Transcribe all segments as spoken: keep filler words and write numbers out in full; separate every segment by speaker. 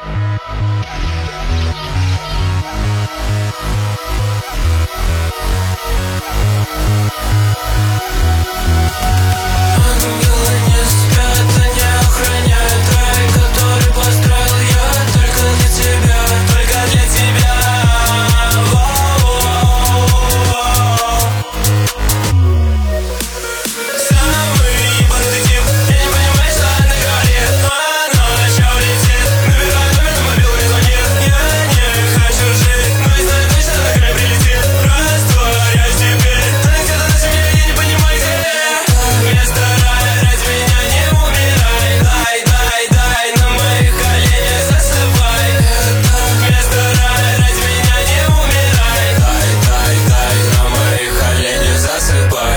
Speaker 1: Ангелы не спят, они охраняют рай, который построил я только для тебя, только для тебя. Воу-воу-воу. Самый ебанутый тип, я не понимаю, что она говорит, но оно на чё летит. Набираю номер, на мобилу не звонит. Я не хочу жить, но и знаю точно, на край прилетит. Растворяюсь теперь, она где-то на земле, я не понимаю, где. Вместо рая ради меня не умирай. Дай, дай, дай, на моих коленях засыпай. Вместо рая ради меня не умирай. Дай, дай, дай, на моих коленях засыпай.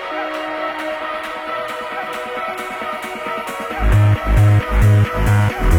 Speaker 2: We'll be right back.